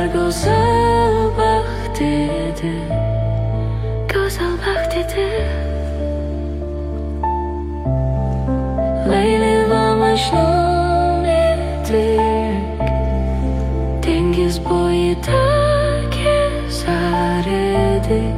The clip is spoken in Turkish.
güzel vaktidir, güzel vaktidir. Leyli ve Mecnun idik, deniz boyunda gezer idik.